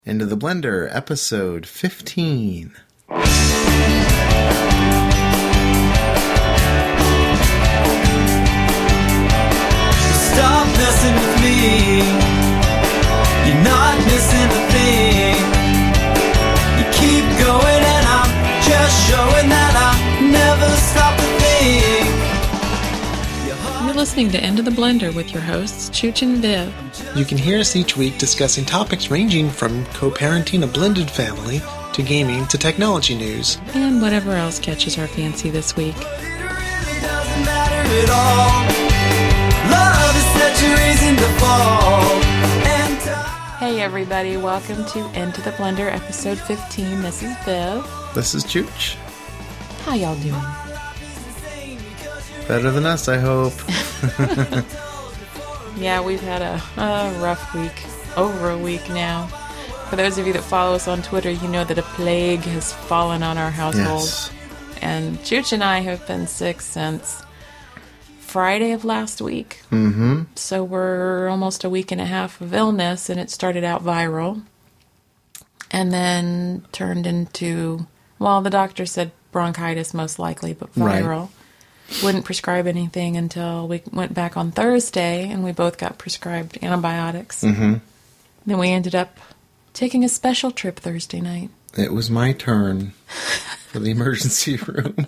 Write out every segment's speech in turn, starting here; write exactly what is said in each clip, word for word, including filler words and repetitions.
Into the Blender, episode fifteen. Stop messing with me. You're not missing a thing. You keep going and I'm just showing that I never stop a thing. You're listening to Into the Blender with your hosts, Chooch and Viv. You can hear us each week discussing topics ranging from co-parenting a blended family to gaming to technology news. And whatever else catches our fancy this week. It really doesn't matter at all. Love is such a reason to fall. And time. Hey everybody, welcome to Into the Blender episode fifteen. This is Viv. This is Chooch. How y'all doing? Better than us, I hope. Yeah, we've had a, a rough week. Over a week now. For those of you that follow us on Twitter, you know that a plague has fallen on our household. Yes. And Chooch and I have been sick since Friday of last week. Mm-hmm. So we're almost a week and a half of illness, and it started out viral. And then turned into, well, the doctor said bronchitis most likely, but viral. Right. Wouldn't prescribe anything until we went back on Thursday, and we both got prescribed antibiotics. Mm-hmm. Then we ended up taking a special trip Thursday night. It was my turn for the emergency room.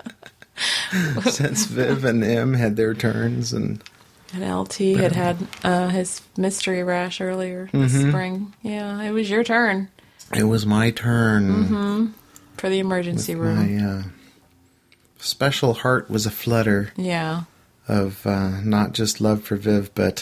Since Viv and Em had their turns. And And L T had had uh, his mystery rash earlier this Mm-hmm. spring. Yeah, it was your turn. It was my turn. Mm-hmm. For the emergency room. My uh, special heart was a flutter Yeah. of uh, not just love for Viv, but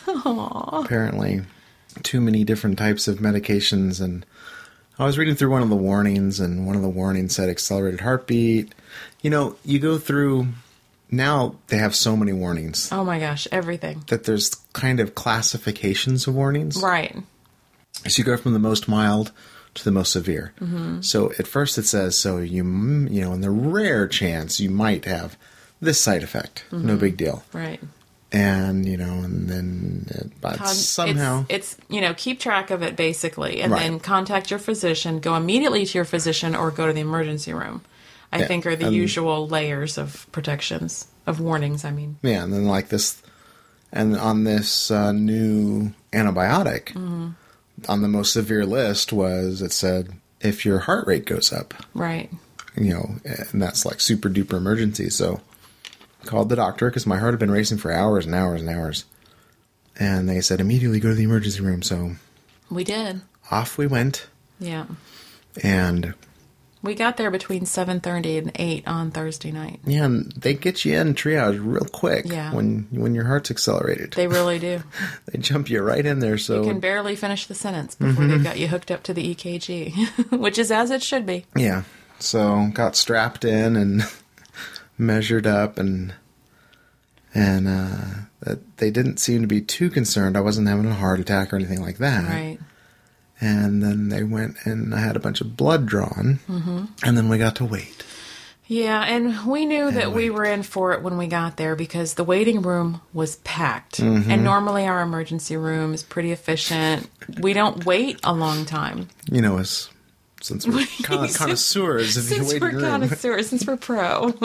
apparently too many different types of medications. And I was reading through one of the warnings, and one of the warnings said accelerated heartbeat. You know, you go through, now they have so many warnings Oh my gosh, everything. that there's kind of classifications of warnings. Right. So you go from the most mild to the most severe. Mm-hmm. So at first it says, so you, you know, in the rare chance you might have this side effect. Mm-hmm. No big deal. Right. And, you know, and then uh, but Con- somehow... It's, it's, you know, keep track of it basically, and Right. then contact your physician, go immediately to your physician, or go to the emergency room. I Yeah, think are the um, usual layers of protections, of warnings, I mean. Yeah, and then like this, and on this uh, new antibiotic, Mm-hmm. on the most severe list was, it said, if your heart rate goes up, Right. you know, and that's like super duper emergency. So I called the doctor because my heart had been racing for hours and hours and hours. And they said, immediately go to the emergency room. So We did. off we went. Yeah. And We got there between seven thirty and eight on Thursday night. yeah, and they get you in triage real quick Yeah. when when your heart's accelerated. They really do. They jump you right in there. So You can barely finish the sentence before they've got you hooked up to the E K G, which is as it should be. yeah, so got strapped in and measured up, and and uh, that they didn't seem to be too concerned. I wasn't having a heart attack or anything like that. Right. And then they went and I had a bunch of blood drawn, mm-hmm. and then we got to wait. Yeah, and we knew that And we wait. were in for it when we got there because the waiting room was packed. Mm-hmm. And normally our emergency room is pretty efficient. We don't wait a long time. You know, as since we're con- Since- connoisseurs of the Since waiting we're room. connoisseurs, since we're pro.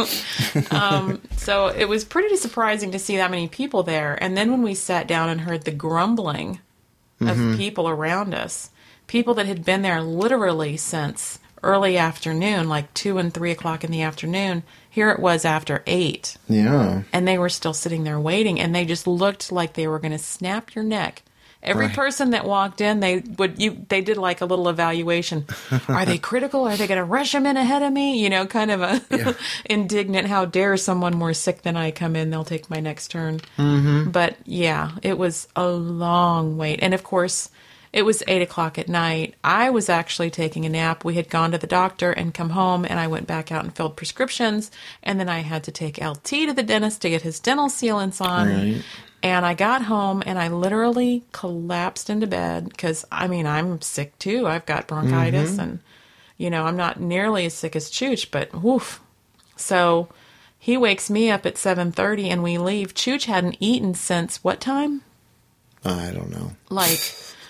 um, so it was pretty surprising to see that many people there. And then when we sat down and heard the grumbling of Mm-hmm. people around us, people that had been there literally since early afternoon, like two and three o'clock in the afternoon, here it was after eight. Yeah. And they were still sitting there waiting, and they just looked like they were going to snap your neck. Every Right. person that walked in, they would you. They did like a little evaluation. Are they critical? Are they going to rush them in ahead of me? You know, kind of a Yeah. indignant. How dare someone more sick than I come in? They'll take my next turn. Mm-hmm. But yeah, it was a long wait, and of course, it was eight o'clock at night. I was actually taking a nap. We had gone to the doctor and come home, and I went back out and filled prescriptions, and then I had to take L T to the dentist to get his dental sealants on. Right. And I got home and I literally collapsed into bed because, I mean, I'm sick too. I've got bronchitis Mm-hmm. and, you know, I'm not nearly as sick as Chooch, but woof. So he wakes me up at seven thirty and we leave. Chooch hadn't eaten since what time? I don't know. Like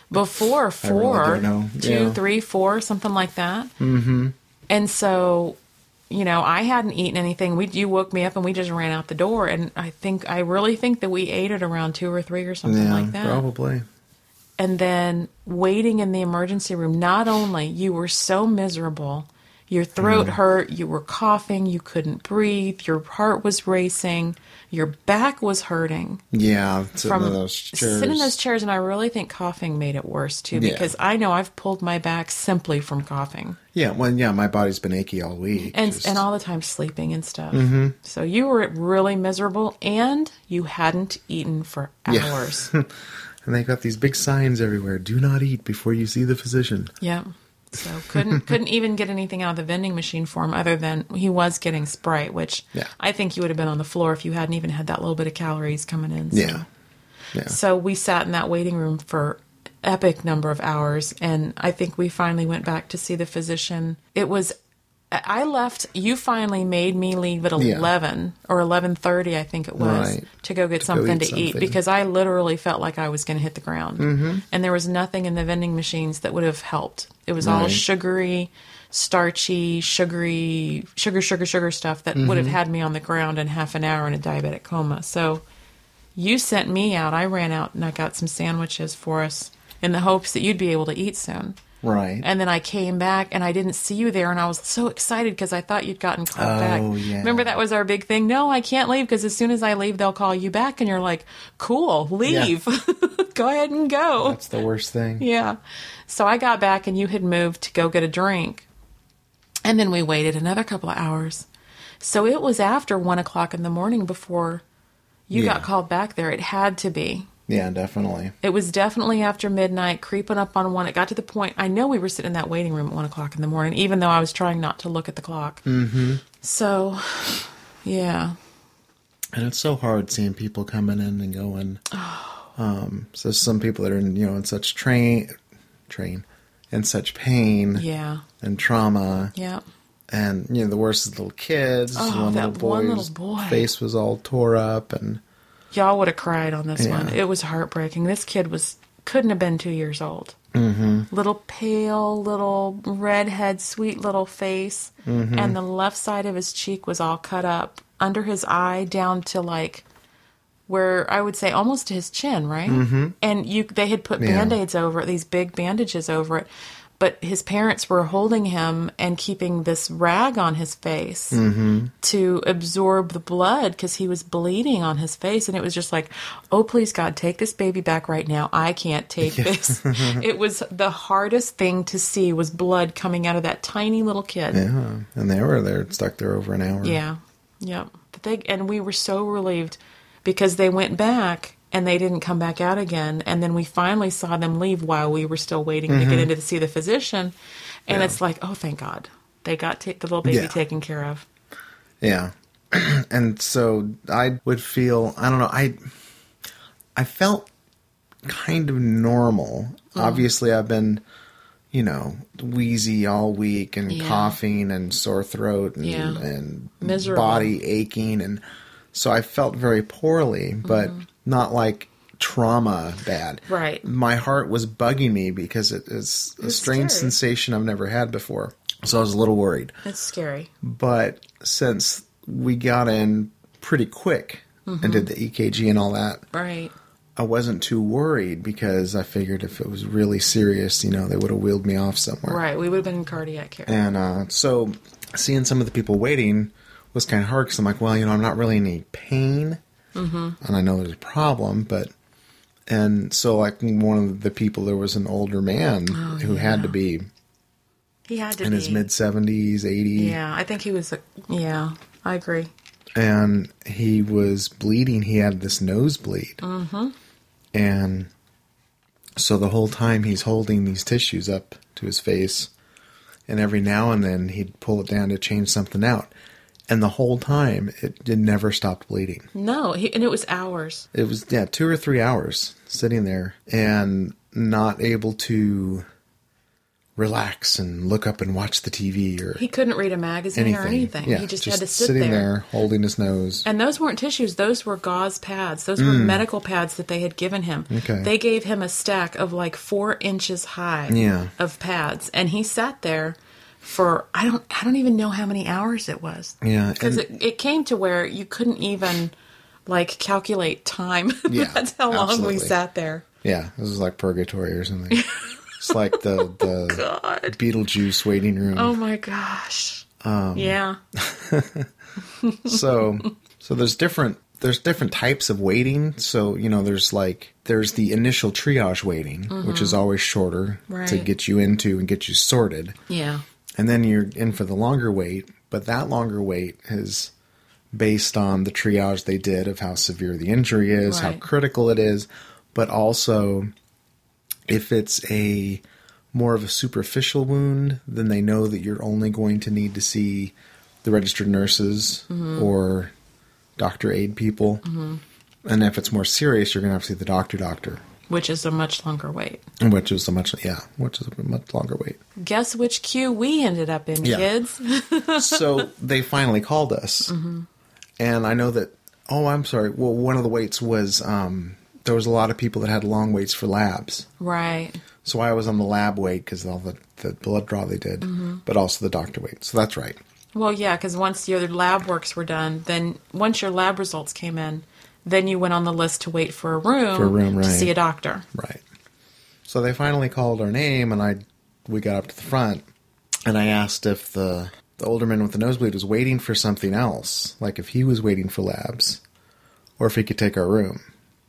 before four, I really don't know. two, Yeah. three, four, something like that. Mm-hmm. And so, you know, I hadn't eaten anything. We you woke me up and we just ran out the door. And I think I really think that we ate at around two or three or something Yeah, like that. probably. And then waiting in the emergency room, not only you were so miserable, your throat Mm. hurt, you were coughing, you couldn't breathe, your heart was racing, your back was hurting. Yeah, sitting From in those chairs. sitting in those chairs, and I really think coughing made it worse too, Yeah. because I know I've pulled my back simply from coughing. Yeah, well, yeah, my body's been achy all week. And just- and all the time sleeping and stuff. Mm-hmm. So you were really miserable, and you hadn't eaten for Yeah. hours. And they got these big signs everywhere. Do not eat before you see the physician. Yeah. So couldn't couldn't even get anything out of the vending machine for him other than he was getting Sprite, which Yeah. I think you would have been on the floor if you hadn't even had that little bit of calories coming in. So. Yeah. Yeah. So we sat in that waiting room for epic number of hours, and I think we finally went back to see the physician. It was I left. You finally made me leave at Yeah. eleven or eleven thirty, I think it was, Right. to go get To go something eat to eat something. because I literally felt like I was going to hit the ground, mm-hmm. and there was nothing in the vending machines that would have helped. It was all Right. sugary, starchy, sugary, sugar, sugar, sugar stuff that would have Mm-hmm. had me on the ground in half an hour in a diabetic coma. So you sent me out. I ran out and I got some sandwiches for us in the hopes that you'd be able to eat soon. Right. And then I came back and I didn't see you there, and I was so excited because I thought you'd gotten called Oh, back. yeah. Remember that was our big thing? No, I can't leave because as soon as I leave, they'll call you back, and you're like, cool, leave. Go ahead and go. That's the worst thing. Yeah. So I got back and you had moved to go get a drink. And then we waited another couple of hours. So it was after one o'clock in the morning before you Yeah. got called back there. It had to be. Yeah, definitely. It was definitely after midnight, creeping up on one. It got to the point, I know we were sitting in that waiting room at one o'clock in the morning, even though I was trying not to look at the clock. Mm-hmm. So, yeah. And it's so hard seeing people coming in and going. Um, so some people that are in, you know, in such train, train, in such pain Yeah. and trauma. Yeah. And, you know, the worst is little kids. Oh, one that little one boy's little boy. face was all tore up. And Y'all would have cried on this Yeah. one. It was heartbreaking. This kid was couldn't have been two years old. Mm-hmm. Little pale, little redhead, sweet little face, Mm-hmm. and the left side of his cheek was all cut up under his eye down to like where I would say almost to his chin, right? Mm-hmm. And you, they had put Yeah. Band-Aids over it, these big bandages over it. But his parents were holding him and keeping this rag on his face Mm-hmm. to absorb the blood because he was bleeding on his face. And it was just like, oh, please, God, take this baby back right now. I can't take this. It was the hardest thing to see was blood coming out of that tiny little kid. yeah, and they were there, stuck there over an hour. Yeah. Yep. But they, and we were so relieved because they went back and they didn't come back out again. And then we finally saw them leave while we were still waiting to get in to see the physician. And Yeah. it's like, oh, thank God. They got ta- the little baby Yeah. taken care of. Yeah. And so I would feel, I don't know, I I felt kind of normal. Mm. Obviously, I've been, you know, wheezy all week and Yeah. coughing and sore throat and, Yeah. and Miserable. body aching. And so I felt very poorly, but not like trauma bad. Right. My heart was bugging me because it is a It's strange scary. sensation I've never had before. So I was a little worried. It's scary. But since we got in pretty quick and did the E K G and all that, Right. I wasn't too worried because I figured if it was really serious, you know, they would have wheeled me off somewhere. Right. We would have been in cardiac care. And uh, so seeing some of the people waiting was kind of hard because I'm like, well, you know, I'm not really in any pain. Mm-hmm. And I know there's a problem, but... And so, like, one of the people, there was an older man who had to be He had to in be. his mid-seventies, eighty. Yeah. I think he was, a, yeah, I agree. And he was bleeding. He had this nosebleed. Mm-hmm. And so the whole time he's holding these tissues up to his face. And every now and then he'd pull it down to change something out. And the whole time it, it never stopped bleeding. No. He, and it was hours. It was, yeah, two or three hours sitting there and not able to relax and look up and watch the T V or He couldn't read a magazine anything. or anything. Yeah, he just, had to sit sitting there. there holding his nose. And those weren't tissues. Those were gauze pads. Those were medical pads that they had given him. Okay. They gave him a stack of like four inches high Yeah. of pads. And he sat there for, I don't I don't even know how many hours it was. Yeah, Because and- it, it came to where you couldn't even like calculate time. Yeah, That's how long absolutely. we sat there. Yeah, this was like purgatory or something. It's like the the God. Beetlejuice waiting room. Oh my gosh. Um, yeah. So so there's different there's different types of waiting. So, you know, there's like there's the initial triage waiting, which is always shorter to Right. get you into and get you sorted. Yeah. And then you're in for the longer wait, but that longer wait is based on the triage they did of how severe the injury is, how Right. critical it is, but also if it's a more of a superficial wound, then they know that you're only going to need to see the registered nurses or doctor aid people. And if it's more serious, you're going to have to see the doctor doctor, Which is a much longer wait. which is a much, yeah, which is a much longer wait. Guess which queue we ended up in, Yeah. kids? So they finally called us. And I know that, oh, I'm sorry. Well, one of the waits was, um, there was a lot of people that had long waits for labs. Right. So I was on the lab wait because of all the, the blood draw they did, but also the doctor wait. So that's right. Well, yeah, because once your lab works were done, then once your lab results came in, then you went on the list to wait for a room, For a room, to right. see a doctor. Right. So they finally called our name, and I we got up to the front, and I asked if the the older man with the nosebleed was waiting for something else, like if he was waiting for labs, or if he could take our room.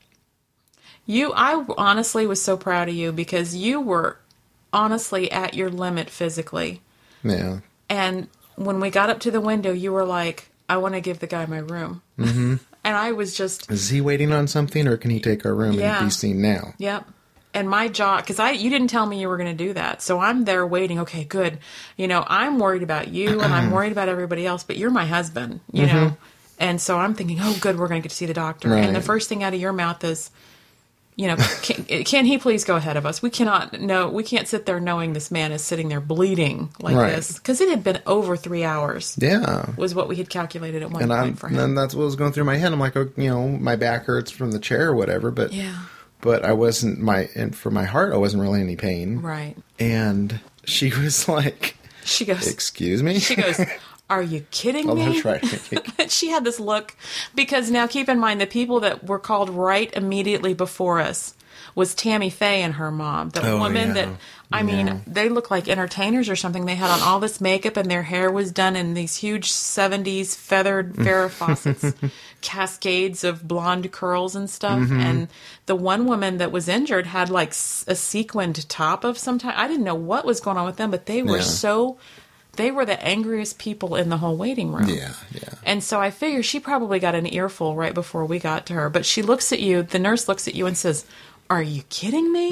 You, I honestly was so proud of you because you were honestly at your limit physically. Yeah. And when we got up to the window, you were like, I want to give the guy my room. Mm-hmm. And I was just, Is he waiting on something, or can he take our room Yeah. and be seen now? yep. And my jaw, because I, you didn't tell me you were going to do that. So I'm there waiting. Okay, good. You know, I'm worried about you and I'm worried about everybody else, but you're my husband, you know? And so I'm thinking, oh, good, we're going to get to see the doctor. And the Right. first thing out of your mouth is, you know, can, can he please go ahead of us? We cannot know, we can't sit there knowing this man is sitting there bleeding like Right. this. Because it had been over three hours, Yeah. was what we had calculated at one And, point I'm, for and him. then that's what was going through my head. I'm like, oh, you know, my back hurts from the chair or whatever, but Yeah, but I wasn't my and for my heart, I wasn't really any pain. right. And she was like, She goes, "Excuse me." she goes, are you kidding Oh, me? that's right. She had this look because now keep in mind the people that were called right immediately before us was Tammy Faye and her mom. The Oh, woman yeah. that, I Yeah. mean, they looked like entertainers or something. They had on all this makeup and their hair was done in these huge seventies feathered Farrah Fawcett's cascades of blonde curls and stuff. Mm-hmm. And the one woman that was injured had like s- a sequined top of some type. I didn't know what was going on with them, but they were Yeah. so, they were the angriest people in the whole waiting room. Yeah, yeah. And so I figure she probably got an earful right before we got to her. But she looks at you, the nurse looks at you and says, are you kidding me?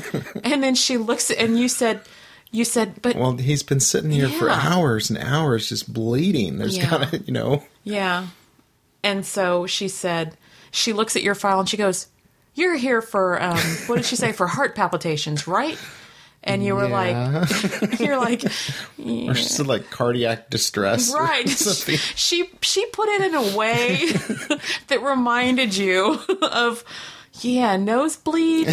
And then she looks at, and you said, you said, but Well, he's been sitting here for Yeah. hours and hours just bleeding. There's Yeah. gotta, you know. yeah. And so she said, she looks at your file and she goes, you're here for, um, what did she say, for heart palpitations, right? And you were Yeah. like, you're like, Or she said like cardiac distress. or right. something. She she put it in a way that reminded you of, yeah, nosebleed,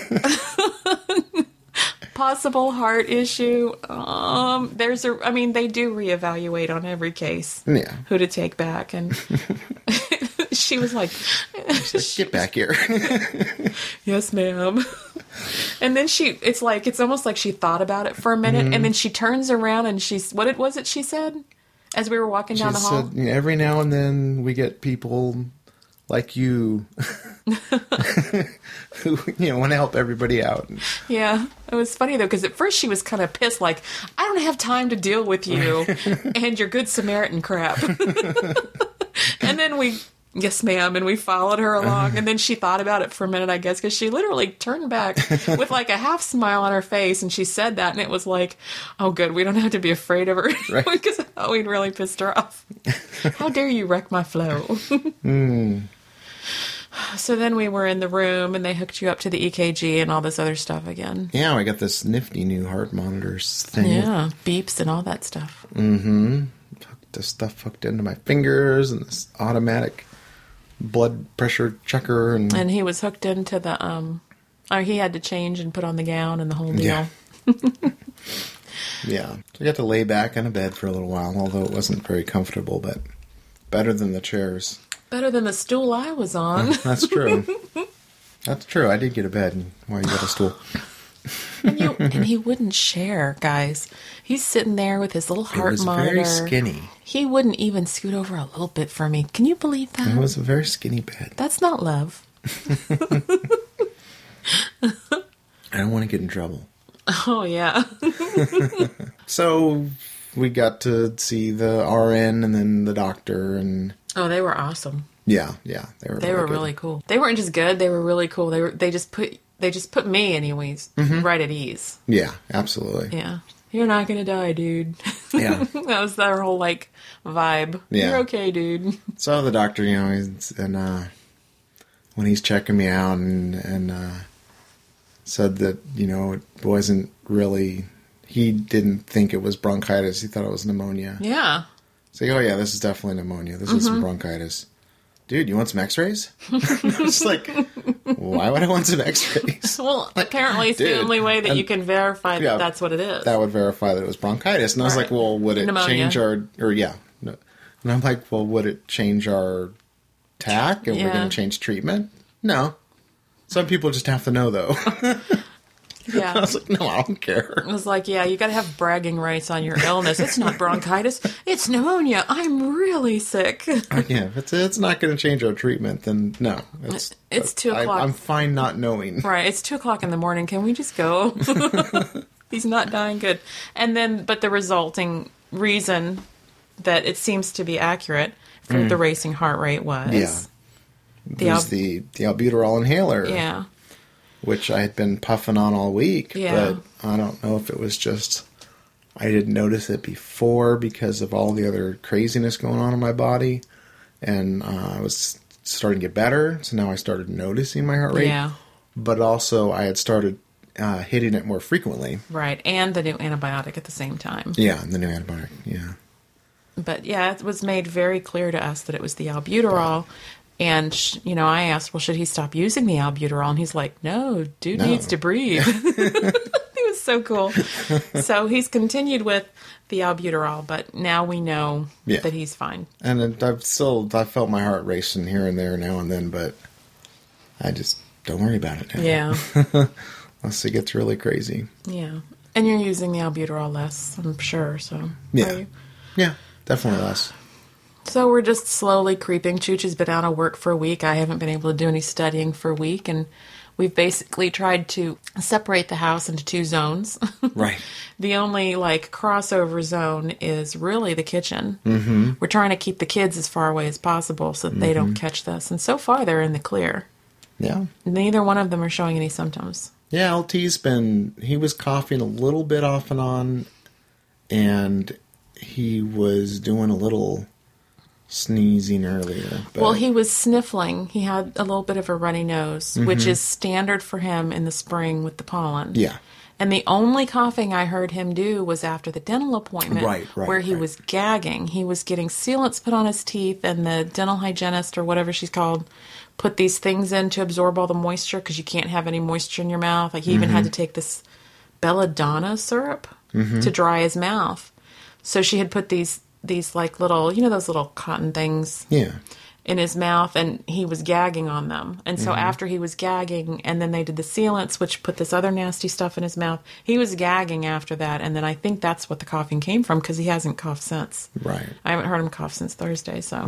possible heart issue. Um, there's a, I mean, they do reevaluate on every case Yeah. who to take back, and she was like, Get back here. yes, ma'am. And then she, it's like, it's almost like she thought about it for a minute, Mm-hmm. and then she turns around and she's, what it was it she said as we were walking She down the hall? said, you know, every now and then we get people like you who, you know, want to help everybody out. Yeah, it was funny though, because at first she was kind of pissed, like, I don't have time to deal with you and your Good Samaritan crap. And then we, yes, ma'am, and we followed her along, and then she thought about it for a minute, I guess, because she literally turned back with like a half smile on her face, and she said that, and it was like, oh, good, we don't have to be afraid of her, Right. because I thought we'd really pissed her off. How dare you wreck my flow? So then we were in the room, and they hooked you up to the E K G and all this other stuff again. Yeah, I got this nifty new heart monitors thing. Yeah, beeps and all that stuff. Mm-hmm. The stuff hooked into my fingers and this automatic blood pressure checker. And, and he was hooked into the, um, or he had to change and put on the gown and the whole deal. Yeah. Yeah. So I got to lay back in a bed for a little while, although it wasn't very comfortable, but better than the chairs. Better than the stool I was on. That's true. That's true. I did get a bed while you got a stool. And, you, and he wouldn't share, guys. He's sitting there with his little heart It was monitor. very skinny. He wouldn't even scoot over a little bit for me. Can you believe that? It was a very skinny bed. That's not love. I don't want to get in trouble. Oh, yeah. So we got to see the R N and then the doctor, and Oh, they were awesome. yeah, yeah, they were. They really were good. really cool. They weren't just good; they were really cool. They were. They just put. They just put me, anyways, Mm-hmm. right at ease. Yeah, absolutely. Yeah, you're not gonna die, dude. Yeah. That was their whole like vibe. Yeah. You're okay, dude. So the doctor, you know, he's, and uh, when he's checking me out, and and uh, said that you know it wasn't really. He didn't think it was bronchitis. He thought it was pneumonia. Yeah. So, oh yeah, this is definitely pneumonia. This is some bronchitis. Dude, you want some x-rays? It's like, why would I want some x-rays? Well, apparently it's dude, the only way that and- you can verify that yeah, that's what it is. That would verify that it was bronchitis. And I was Right. like, well, would it Pneumonia. change our, or yeah. No. And I'm like, well, would it change our tack? And we're Yeah. going to change treatment? No. Some people just have to know, though. I Yeah. was like, no, I don't care. It was like, yeah, you got to have bragging rights on your illness. It's not bronchitis. It's pneumonia. I'm really sick. Yeah, if it's, it's not going to change our treatment, then no. It's, It's two I, o'clock. I'm fine not knowing. Right. It's two o'clock in the morning. Can we just go? He's not dying good. And then, but the resulting reason that it seems to be accurate for the racing heart rate was. Yeah. The There's al- the, the albuterol inhaler. Yeah. Which I had been puffing on all week, Yeah. but I don't know if it was just I didn't notice it before because of all the other craziness going on in my body, and uh, I was starting to get better, so now I started noticing my heart rate. Yeah. But also I had started uh, hitting it more frequently. Right. And the new antibiotic at the same time. Yeah, the new antibiotic, yeah. But yeah, it was made very clear to us that it was the albuterol. And, sh- you know, I asked, well, should he stop using the albuterol? And he's like, no, dude No. needs to breathe. He was so cool. So he's continued with the albuterol, but now we know Yeah. that he's fine. And it- I've still, I felt my heart racing here and there now and then, but I just don't worry about it now. Yeah. Unless it gets really crazy. Yeah. And you're using the albuterol less, I'm sure. So Yeah. Are you? Yeah, definitely less. So we're just slowly creeping. Chooch has been out of work for a week. I haven't been able to do any studying for a week. And we've basically tried to separate the house into two zones. Right. The only, like, crossover zone is really the kitchen. Mm-hmm. We're trying to keep the kids as far away as possible so that mm-hmm. they don't catch this. And so far, they're in the clear. Yeah. Neither one of them are showing any symptoms. Yeah, L T's been, he was coughing a little bit off and on, and he was doing a little sneezing earlier. But Well, he was sniffling. He had a little bit of a runny nose, mm-hmm. which is standard for him in the spring with the pollen. Yeah. And the only coughing I heard him do was after the dental appointment, Right, right, where he right. was gagging. He was getting sealants put on his teeth, and the dental hygienist, or whatever she's called, put these things in to absorb all the moisture because you can't have any moisture in your mouth. Like, he even Mm-hmm. had to take this belladonna syrup Mm-hmm. to dry his mouth. So she had put these, these like little, you know, those little cotton things Yeah. in his mouth, and he was gagging on them. And so Mm-hmm. after he was gagging, and then they did the sealants, which put this other nasty stuff in his mouth, he was gagging after that. And then I think that's what the coughing came from, because he hasn't coughed since. Right. I haven't heard him cough since Thursday. So,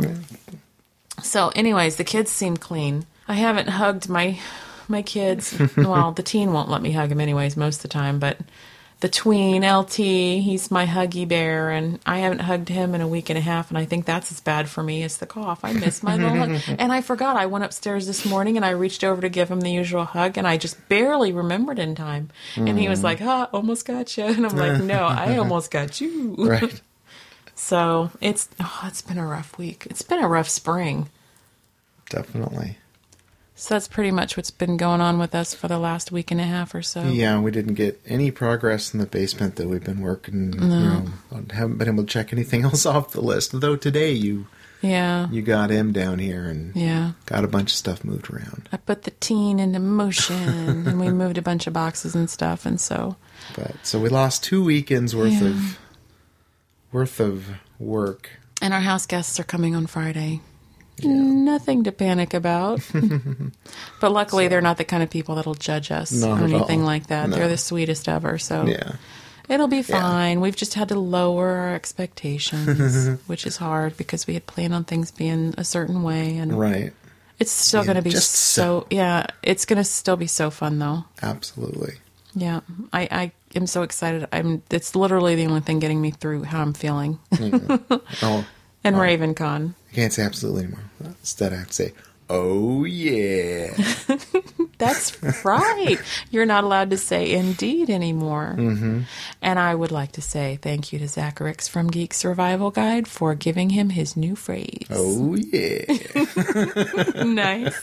so anyways, the kids seem clean. I haven't hugged my my kids. Well, the teen won't let me hug him anyways most of the time, but the tween, L T, he's my huggy bear, and I haven't hugged him in a week and a half, and I think that's as bad for me as the cough. I miss my little hug. And I forgot. I went upstairs this morning, and I reached over to give him the usual hug, and I just barely remembered in time. And he was like, ah, almost got you. And I'm like, no, I almost got you. Right. So it's, oh, it's been a rough week. It's been a rough spring. Definitely. So that's pretty much what's been going on with us for the last week and a half or so. Yeah, we didn't get any progress in the basement that we've been working. No. You know, haven't been able to check anything else off the list. Though today you, yeah, you got him down here and yeah, got a bunch of stuff moved around. I put the teen into motion, and we moved a bunch of boxes and stuff, and so. But so we lost two weekends worth Yeah. of worth of work. And our house guests are coming on Friday. Yeah. Nothing to panic about. But luckily, so, they're not the kind of people that'll judge us or anything like that. No. They're the sweetest ever. So yeah. It'll be fine. Yeah. We've just had to lower our expectations, which is hard because we had planned on things being a certain way. And right. It's still yeah, going to be just so, so, yeah, it's going to still be so fun, though. Absolutely. Yeah. I, I am so excited. I'm. It's literally the only thing getting me through how I'm feeling. Yeah. Oh. And oh. RavenCon. I can't say absolutely anymore. Instead, I have to say, oh, yeah. That's right. You're not allowed to say indeed anymore. Mm-hmm. And I would like to say thank you to Zacharix from Geek Survival Guide for giving him his new phrase. Oh, yeah. Nice.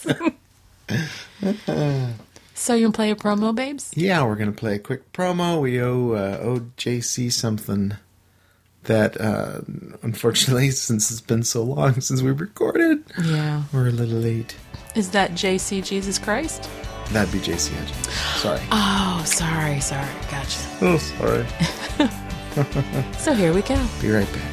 So you can play a promo, babes? Yeah, we're going to play a quick promo. We owe, uh, owe J C something. That, uh, unfortunately, since it's been so long since we recorded, yeah, we're a little late. Is that J C Jesus Christ? That'd be J C Hutchins. Sorry. Oh, sorry, sorry. Gotcha. Oh, sorry. So here we go. Be right back.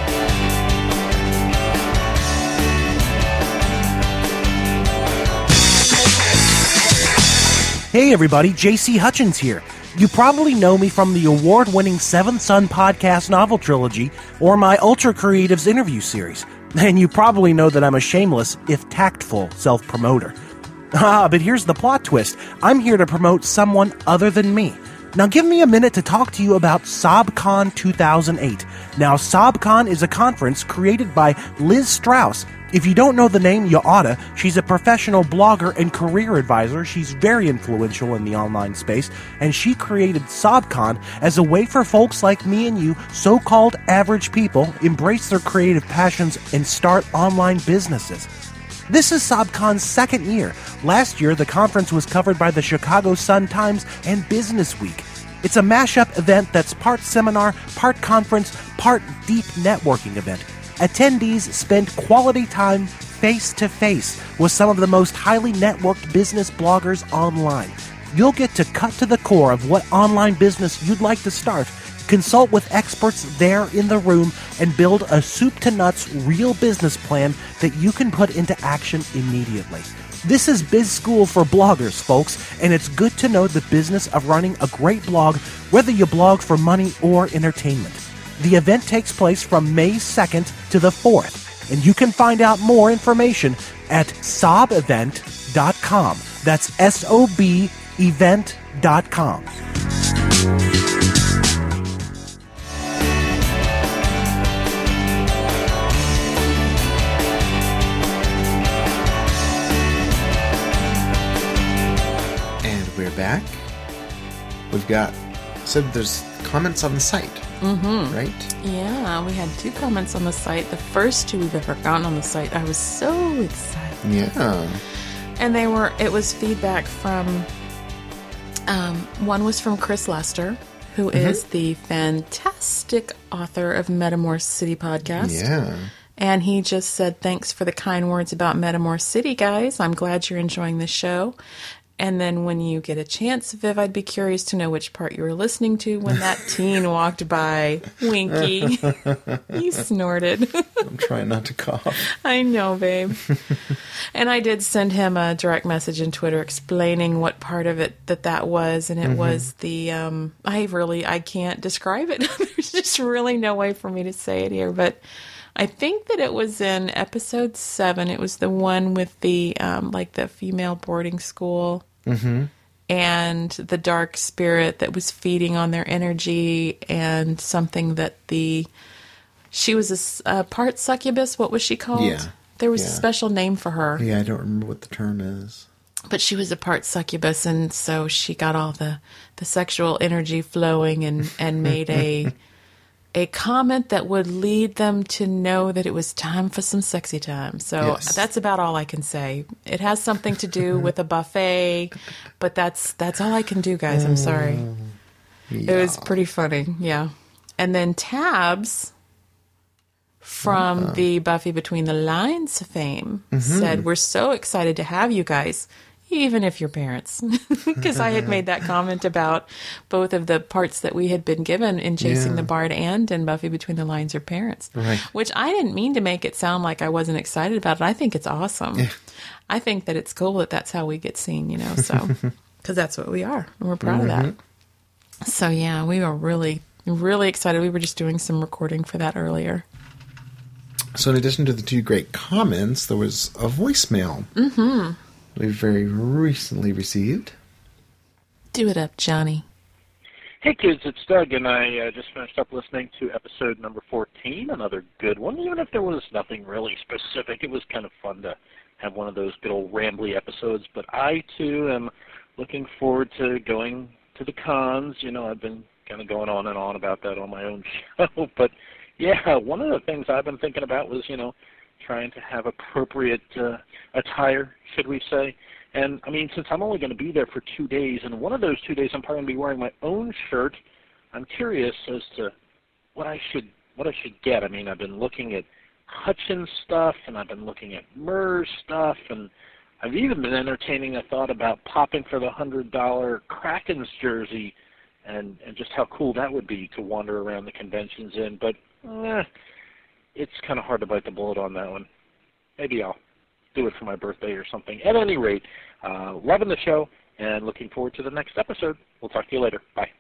Hey, everybody. J C Hutchins here. You probably know me from the award-winning Seventh Son podcast novel trilogy or my Ultra Creatives interview series. And you probably know that I'm a shameless, if tactful, self-promoter. Ah, but here's the plot twist. I'm here to promote someone other than me. Now give me a minute to talk to you about SobCon two thousand eight. Now, SobCon is a conference created by Liz Strauss. If you don't know the name, you oughta. She's a professional blogger and career advisor. She's very influential in the online space, and she created SobCon as a way for folks like me and you, so-called average people, embrace their creative passions and start online businesses. This is SobCon's second year. Last year, the conference was covered by the Chicago Sun-Times and Business Week. It's a mashup event that's part seminar, part conference, part deep networking event. Attendees spend quality time face-to-face with some of the most highly networked business bloggers online. You'll get to cut to the core of what online business you'd like to start, consult with experts there in the room, and build a soup-to-nuts real business plan that you can put into action immediately. This is Biz School for bloggers, folks, and it's good to know the business of running a great blog, whether you blog for money or entertainment. The event takes place from May second to the fourth, and you can find out more information at sob event dot com. That's S O B event dot com. And we're back. We've got, so there's comments on the site. Mm-hmm. Right? Yeah, we had two comments on the site. The first two we've ever gotten on the site. I was so excited. Yeah. And they were, it was feedback from, um, one was from Chris Lester, who mm-hmm. is the fantastic author of Metamor City podcast. Yeah. And he just said, thanks for the kind words about Metamor City, guys. I'm glad you're enjoying the show. And then when you get a chance, Viv, I'd be curious to know which part you were listening to when that teen walked by. Winky. You snorted. I'm trying not to cough. I know, babe. And I did send him a direct message on Twitter explaining what part of it that that was. And it mm-hmm. was the, um, I really, I can't describe it. There's just really no way for me to say it here. But I think that it was in episode seven. It was the one with the, um, like the female boarding school. Mm-hmm. And the dark spirit that was feeding on their energy, and something that the she was a, a part succubus. What was she called? Yeah, there was yeah. a special name for her. Yeah, I don't remember what the term is. But she was a part succubus, and so she got all the, the sexual energy flowing, and, and made a a comment that would lead them to know that it was time for some sexy time. So Yes. that's about all I can say. It has something to do with a buffet, but that's that's all I can do, guys. I'm sorry. Yeah. It was pretty funny, yeah. And then Tabs from Uh-huh. the Buffy Between the Lines fame Mm-hmm. said, "We're so excited to have you guys, even if you're parents." Because I had made that comment about both of the parts that we had been given in Chasing Yeah. the Bard and in Buffy Between the Lines are parents. Right. Which I didn't mean to make it sound like I wasn't excited about it. I think it's awesome. I think that it's cool that that's how we get seen, you know, so because that's what we are. And we're proud Mm-hmm. of that. So yeah, we were really, really excited. We were just doing some recording for that earlier. So in addition to the two great comments, there was a voicemail mm-hmm. we very recently received. Do it up, Johnny. Hey kids, it's Doug, and I uh, just finished up listening to episode number fourteen, another good one. Even if there was nothing really specific, it was kind of fun to have one of those good old rambly episodes. But I, too, am looking forward to going to the cons. You know, I've been kind of going on and on about that on my own show. But, yeah, one of the things I've been thinking about was, you know, trying to have appropriate uh, attire, should we say. And, I mean, since I'm only going to be there for two days, and one of those two days I'm probably going to be wearing my own shirt, I'm curious as to what I should what I should get. I mean, I've been looking at Hutchins stuff, and I've been looking at Murs stuff, and I've even been entertaining a thought about popping for the one hundred dollar Kraken's jersey and, and just how cool that would be to wander around the conventions in. But eh, it's kind of hard to bite the bullet on that one. Maybe I'll do it for my birthday or something. At any rate, uh, loving the show and looking forward to the next episode. We'll talk to you later. Bye.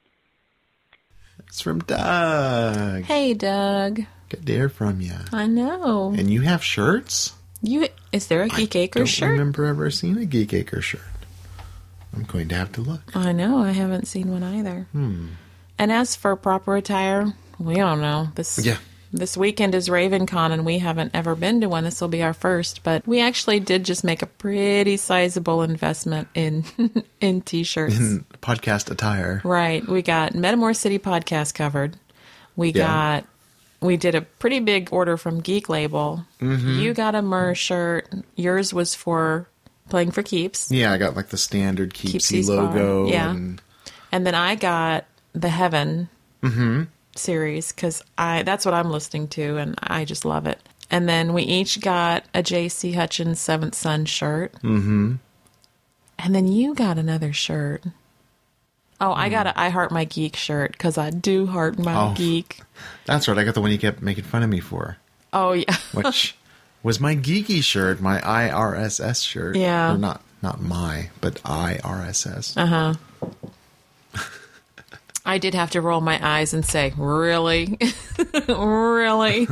It's from Doug. Hey, Doug. Good to hear from you. I know. And you have shirts? You is there a Geek I Acres don't shirt? remember ever seeing a Geek Acre shirt. I'm going to have to look. I know. I haven't seen one either. Hmm. And as for proper attire, we don't know. This Yeah. This weekend is RavenCon, and we haven't ever been to one. This will be our first, but we actually did just make a pretty sizable investment in in t-shirts. In podcast attire. Right. We got Metamore City podcast covered. We Yeah. got we did a pretty big order from Geek Label. Mm-hmm. You got a Mur shirt. Yours was for Playing for Keeps. Yeah, I got like the standard Keepsy Keepsy's logo. bar. Yeah. And, And then I got the Heaven mm-hmm. series because I that's what I'm listening to, and I just love it. And then we each got a J C Hutchins Seventh Son shirt. Mm-hmm. And then you got another shirt. Oh, I got a I Heart My Geek shirt because I do heart my Oh. geek. That's right. I got the one you kept making fun of me for, Oh, yeah. which was my geeky shirt, my I R S S shirt. Yeah. Or not, not my, but I R S S. Uh-huh. I did have to roll my eyes and say, really? Really?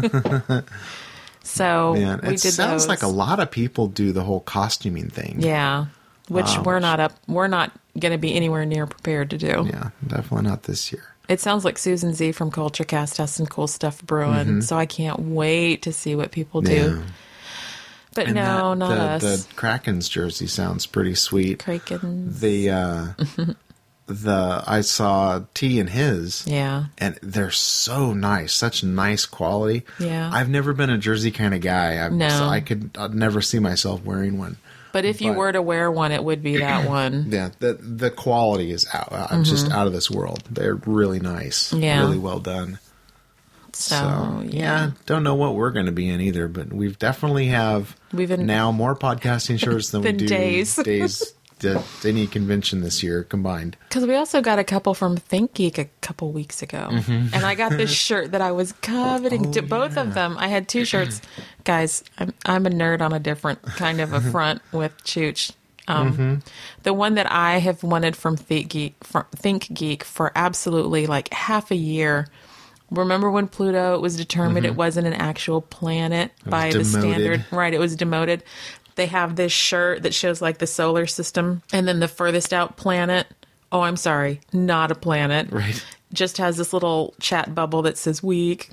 So Man, we it did sounds those. like a lot of people do the whole costuming thing. Yeah. Which Wow. we're not up we're not gonna be anywhere near prepared to do. Yeah, definitely not this year. It sounds like Susan Z from CultureCast has some cool stuff brewing, so I can't wait to see what people do. Mm-hmm. Yeah. But And no, that- not the, us. The Kraken's jersey sounds pretty sweet. Krakens. The uh, the I saw T and his, Yeah. and they're so nice, such nice quality. Yeah. I've never been a jersey kind of guy. I've, No. so I could I'd never see myself wearing one. But if you But- were to wear one, it would be that one. Yeah, the the quality is out, uh, just out of this world. They're really nice, Mm-hmm. Yeah. really well done. So, So, yeah. yeah, don't know what we're going to be in either, but we've definitely have We've been- now more podcasting shirts than we Than do days. days at any convention this year combined. Because we also got a couple from Think Geek a couple weeks ago. And I got this shirt that I was coveting. Oh, to both of them. I had two shirts. Guys, I'm, I'm a nerd on a different kind of a front with Chooch. Um, The one that I have wanted from Think Geek, from Think Geek for absolutely like half a year. Remember when Pluto, it was determined it wasn't an actual planet by the demoted. standard. Right, it was demoted. They have this shirt that shows like the solar system and then the furthest out planet. Oh, I'm sorry, not a planet. Right. Just has this little chat bubble that says weak.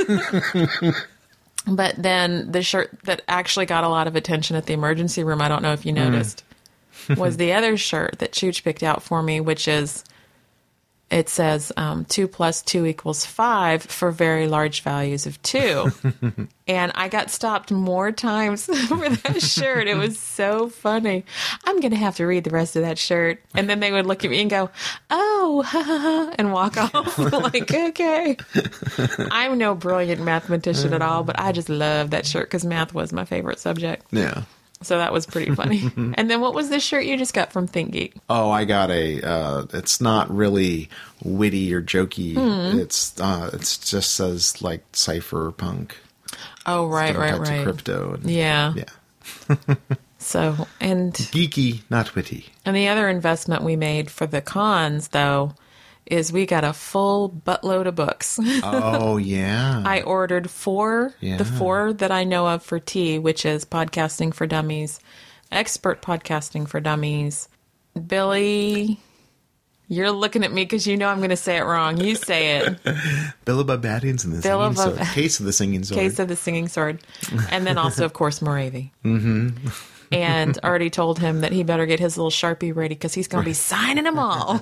But then the shirt that actually got a lot of attention at the emergency room, I don't know if you noticed, was the other shirt that Chooch picked out for me, which is it says um, two plus two equals five for very large values of two. And I got stopped more times for that shirt. It was so funny. I'm going to have to read the rest of that shirt. And then they would look at me and go, oh, ha, ha, ha, and walk off. Like, okay. I'm no brilliant mathematician at all, but I just love that shirt because math was my favorite subject. Yeah. So that was pretty funny. And then what was this shirt you just got from ThinkGeek? Oh, I got a, uh, it's not really witty or jokey. Hmm. It's, uh, it's just says like cypherpunk. Oh, right, right, types right. of crypto. And, Yeah. Yeah. So, and Geeky, not witty. and the other investment we made for the cons, though, is we got a full buttload of books. Oh, yeah. I ordered four, Yeah. the four that I know of for T, which is Podcasting for Dummies, Expert Podcasting for Dummies. Billy, you're looking at me because you know I'm going to say it wrong. You say it. Billabub Battings and the Billabub- Singing Sword. Case of the Singing Sword. Case of the Singing Sword. And then also, of course, Moravia. Mm-hmm. And already told him that he better get his little Sharpie ready because he's going to be signing them all.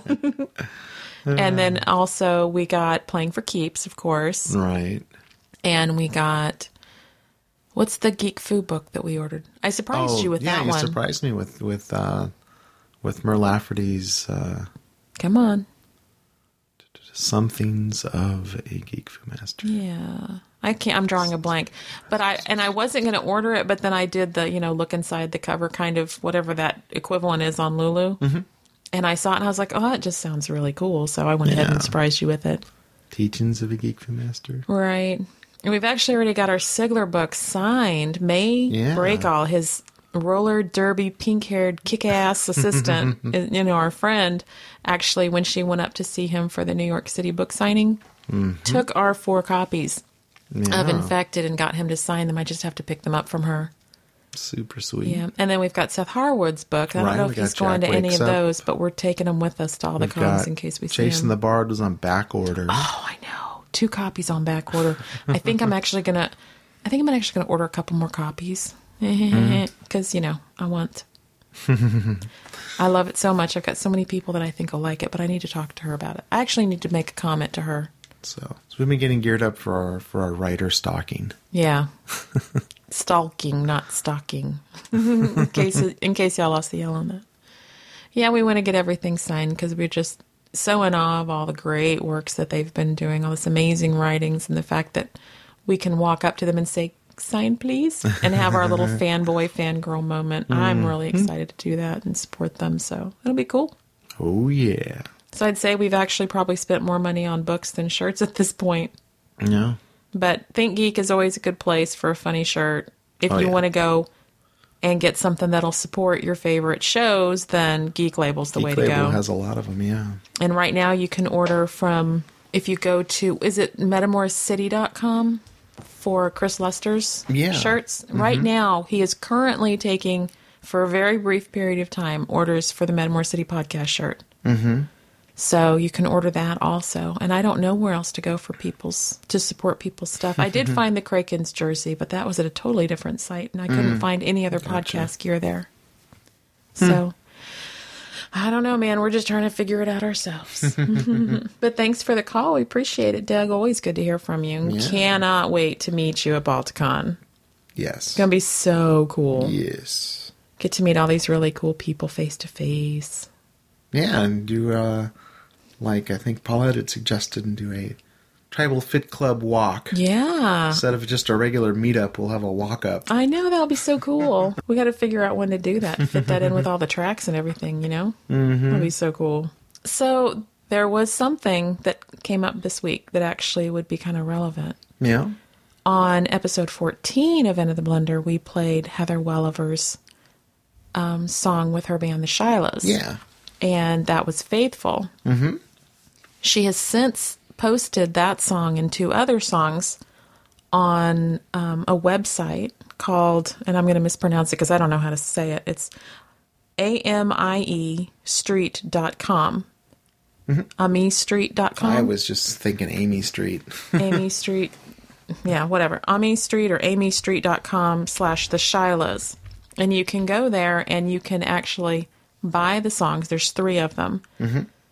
And then also we got Playing for Keeps, of course. Right. And we got, what's the Geek Food book that we ordered? I surprised Oh, you with yeah, that you one. surprised me with, with, uh, with Mer Lafferty's, uh, Come on. Somethings of a Geek Fu Master. Yeah. I can't, I'm drawing a blank. But I, and I wasn't going to order it, but then I did the, you know, look inside the cover kind of whatever that equivalent is on Lulu. Mm-hmm. And I saw it and I was like, oh, that just sounds really cool. So I went ahead Yeah. and surprised you with it. Teachings of a Geek Fu Master. Right. And we've actually already got our Sigler book signed. May Yeah. Breakall, his roller derby, pink-haired, kick-ass assistant, you know, our friend, actually, when she went up to see him for the New York City book signing, Mm-hmm. took our four copies Yeah. of Infected and got him to sign them. I just have to pick them up from her. Super sweet. Yeah. And then we've got Seth Harwood's book. I don't Right, know we if he's got going Jack to any Wakes of Up. those, but we're taking them with us to all the We've cons got in case we see Jason him. the Bard was on back order. Oh, I know. Two copies on back order. I think I'm actually gonna. I think I'm actually gonna order a couple more copies because you know I want. I love it so much. I've got so many people that I think will like it, but I need to talk to her about it. I actually need to make a comment to her. So, so we've been getting geared up for our for our writer stalking. Yeah, stalking, not stalking. in case in case y'all lost the L on that. Yeah, we want to get everything signed because we're just so in awe of all the great works that they've been doing, all this amazing writings, and the fact that we can walk up to them and say, sign please, and have our little fanboy, fangirl moment. I'm really excited to do that and support them, so it'll be cool. Oh yeah. So I'd say we've actually probably spent more money on books than shirts at this point. Yeah. But ThinkGeek is always a good place for a funny shirt. If Oh, you yeah. want to go and get something that'll support your favorite shows, then Geek Label's the Geek way to Label go. has a lot of them. Yeah. And right now you can order from, if you go to, is it metamorph city dot com for Chris Lester's Yeah. shirts? Right now he is currently taking, for a very brief period of time, orders for the Metamorph City podcast shirt. Mm-hmm. So you can order that also. And I don't know where else to go for people's, to support people's stuff. I did find the Krakens jersey, but that was at a totally different site, and I couldn't find any other podcast gear there. So I don't know, man. We're just trying to figure it out ourselves. But thanks for the call. We appreciate it, Doug. Always good to hear from you. And Yeah. Cannot wait to meet you at Balticon. Yes. It's going to be so cool. Yes. Get to meet all these really cool people face to face. Yeah, and do uh, like I think Paulette had suggested, and do a tribal fit club walk. Yeah. Instead of just a regular meetup, we'll have a walk up. I know, that'll be so cool. We got to figure out when to do that, fit that in with all the tracks and everything, you know? Mm-hmm. That'll be so cool. So there was something that came up this week that actually would be kind of relevant. Yeah. On episode fourteen of End of the Blender, we played Heather Welliver's um, song with her band, the Shilohs. Yeah. And that was Faithful. Mm-hmm. She has since posted that song and two other songs on um, a website called, and I'm going to mispronounce it because I don't know how to say it. It's A M I E street dot com. Mm-hmm. ami street dot com. I was just thinking Amy Street. Amy Street. Yeah, whatever. Ami Street or amy street dot com slash the Shilohs. And you can go there and you can actually buy the songs. There's three of them. Mm-hmm.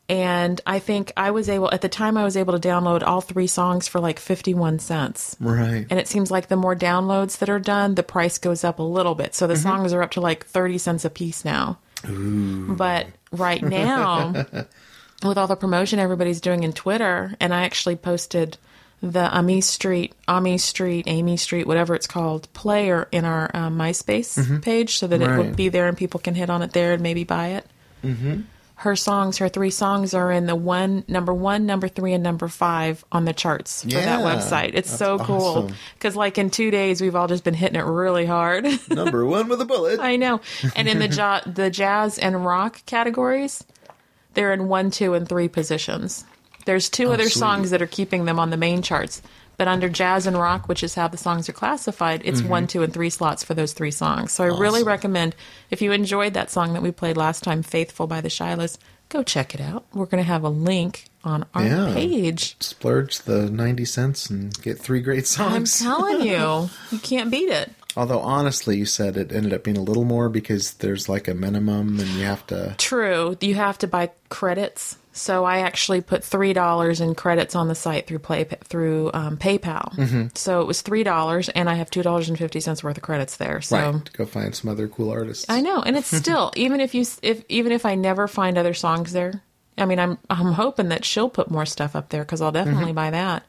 And I think I was able, at the time I was able to download all three songs for like fifty-one cents. Right. And it seems like the more downloads that are done, the price goes up a little bit. So the mm-hmm. songs are up to like thirty cents a piece now. Ooh. But right now, with all the promotion everybody's doing in Twitter, and I actually posted the Ami Street, Ami Street, Amy Street, whatever it's called, player in our um, MySpace mm-hmm. page so that right. it would be there and people can hit on it there and maybe buy it. Mm-hmm. Her songs, her three songs are in the one, number one, number three, and number five on the charts for yeah, that website. It's so cool. Awesome. Because like in two days, we've all just been hitting it really hard. Number one with a bullet. I know. And in the, ja- the jazz and rock categories, they're in one, two, and three positions. There's two oh, other sweet. songs that are keeping them on the main charts. But under jazz and rock, which is how the songs are classified, it's mm-hmm. one, two, and three slots for those three songs. So I awesome. really recommend, if you enjoyed that song that we played last time, Faithful by the Shilohs, go check it out. We're going to have a link on our yeah. page. Splurge the ninety cents and get three great songs. I'm telling you, you can't beat it. Although, honestly, you said it ended up being a little more because there's like a minimum and you have to... True. You have to buy credits. So I actually put three dollars in credits on the site through play, through um, PayPal. Mm-hmm. So it was three dollars, and I have two dollars and fifty cents worth of credits there. So right, to go find some other cool artists. I know, and it's still, even if you, if even if I never find other songs there, I mean, I'm I'm hoping that she'll put more stuff up there because I'll definitely mm-hmm. buy that.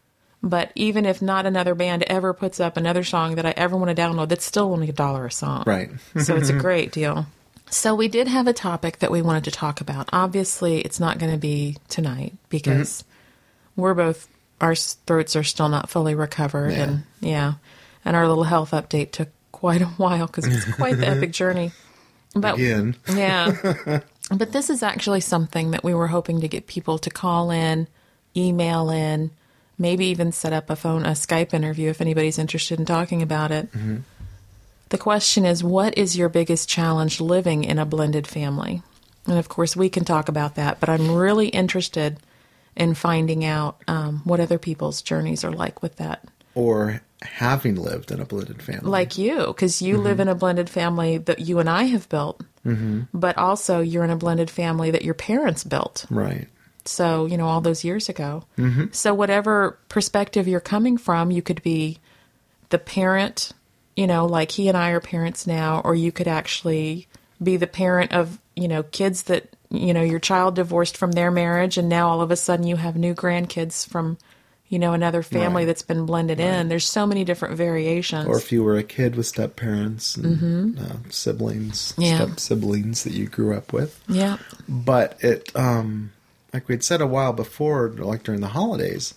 But even if not another band ever puts up another song that I ever want to download, that's still only a dollar a song. Right. So it's a great deal. So we did have a topic that we wanted to talk about. Obviously, it's not going to be tonight because mm-hmm. we're both, our throats are still not fully recovered. Yeah. And yeah, and our little health update took quite a while because it was quite the epic journey. But, Again. Yeah. But this is actually something that we were hoping to get people to call in, email in, maybe even set up a phone, a Skype interview if anybody's interested in talking about it. Mm-hmm. The question is, what is your biggest challenge living in a blended family? And of course, we can talk about that, but I'm really interested in finding out um, what other people's journeys are like with that. Or having lived in a blended family. Like you, because you mm-hmm. live in a blended family that you and I have built, mm-hmm. but also you're in a blended family that your parents built. Right. So, you know, all those years ago. Mm-hmm. So whatever perspective you're coming from, you could be the parent, you know, like he and I are parents now, or you could actually be the parent of, you know, kids that, you know, your child divorced from their marriage and now all of a sudden you have new grandkids from, you know, another family right. that's been blended right. in. There's so many different variations. Or if you were a kid with step parents and mm-hmm. uh, siblings, yeah. step siblings that you grew up with. Yeah. But it, um, like we'd said a while before, like during the holidays,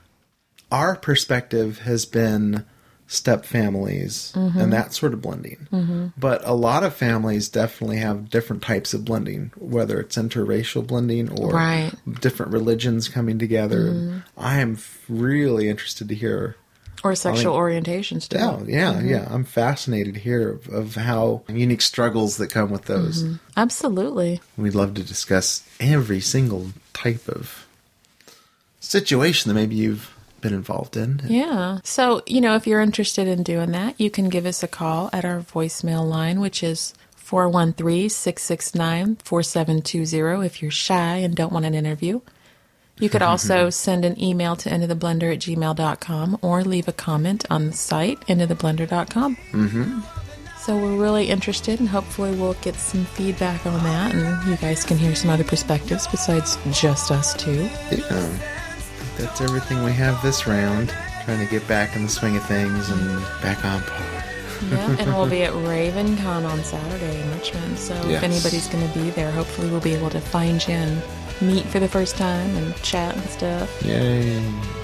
our perspective has been step families mm-hmm. and that sort of blending. Mm-hmm. But a lot of families definitely have different types of blending, whether it's interracial blending or right. different religions coming together. Mm-hmm. I am really interested to hear. Or sexual think, orientations too. Yeah, yeah, mm-hmm. yeah. I'm fascinated to hear of, of how unique struggles that come with those. Mm-hmm. Absolutely. We'd love to discuss every single type of situation that maybe you've been involved in. Yeah. So, you know, if you're interested in doing that, you can give us a call at our voicemail line, which is four one three, six six nine, four seven two zero if you're shy and don't want an interview. You could also send an email to into the blender at gmail dot com or leave a comment on the site, into the blender dot com. Mm-hmm. So we're really interested, and hopefully we'll get some feedback on that, and you guys can hear some other perspectives besides just us two. Yeah. That's everything we have this round. Trying to get back in the swing of things and back on par. Yeah, and we'll be at RavenCon on Saturday in Richmond. So yes. if anybody's going to be there, hopefully we'll be able to find you and meet for the first time and chat and stuff. Yay.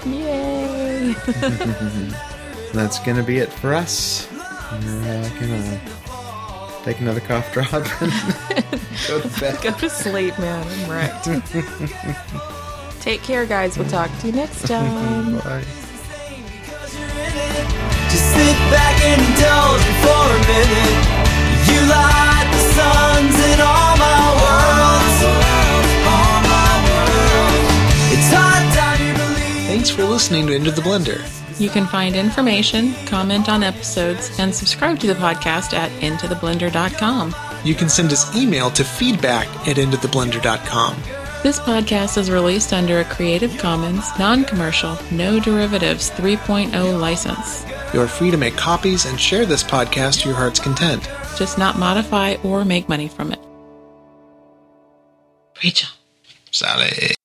Yay. That's going to be it for us. We're uh, going to take another cough drop and go to bed. Go to sleep, man. I'm wrecked. Take care, guys. We'll talk to you next time. Bye. Just sit back and indulge me for a minute. You light the suns in all my worlds. All my worlds. It's hard time you believe. Thanks for listening to Into the Blender. You can find information, comment on episodes, and subscribe to the podcast at into the blender dot com. You can send us email to feedback at into the blender dot com. This podcast is released under a Creative Commons, non-commercial, no derivatives three point oh license. You are free to make copies and share this podcast to your heart's content. Just not modify or make money from it. Rachel. Sally.